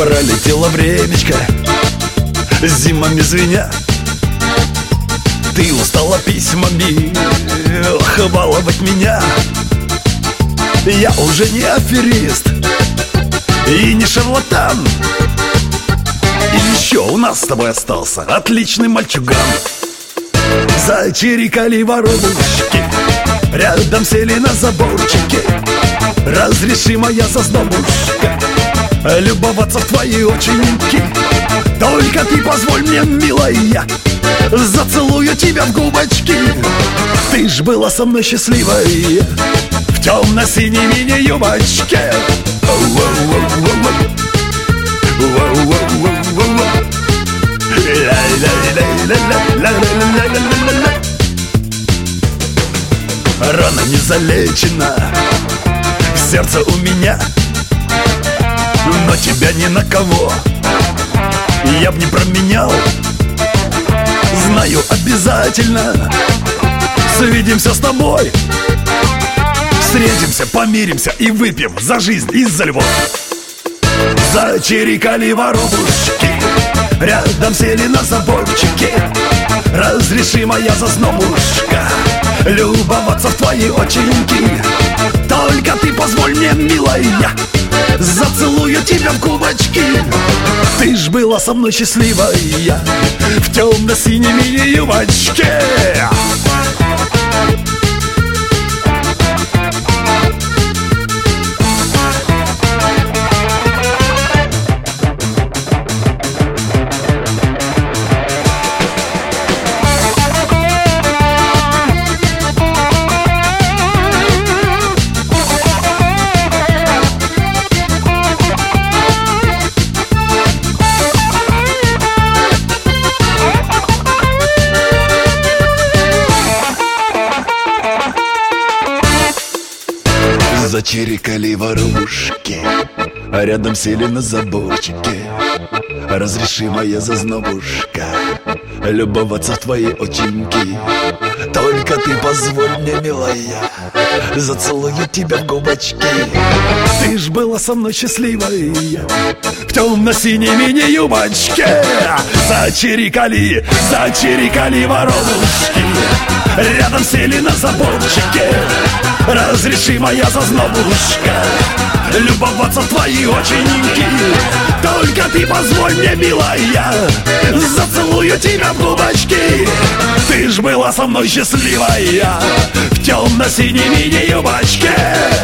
Пролетело времечко, зимами звеня. Ты устала письмами баловать меня. Я уже не аферист и не шарлатан. И еще у нас с тобой остался отличный мальчуган. Зачирикали воробушки, рядом сели на заборчике. Разреши, моя зазнобушка, любоваться в твои оченьки. Только ты позволь мне, милая, зацелую тебя в губочки. Ты ж была со мной счастливой в темно-синей мини-юбочке. Рана не залечена, сердце у меня, но тебя ни на кого я б не променял. Знаю, обязательно свидимся с тобой. Встретимся, помиримся и выпьем за жизнь и за любовь. Зачирикали воробушки, рядом сели на заборчике. Разреши, моя зазнобушка, любоваться в твои оченьки. Только ты позволь мне, милая, зацелую тебя в губочки. Ты ж была со мной счастливая в темно-синей мини-юбочке. Зачирикали воробушки, а рядом сели на заборчике. Разреши, моя зазнобушка, любоваться в твои оченьки. Только ты позволь мне, милая, зацелую тебя в губочки. Ты ж была со мной счастливой в темно-синей мини-юбочке. Зачирикали, зачирикали воробушки, рядом сели на заборчике. Разреши, моя зазнобушка, любоваться в твои оченьки. Только ты позволь мне, милая, зацелую тебя в губочки. Ты ж была со мной счастливая в темно-синей мини-юбочке.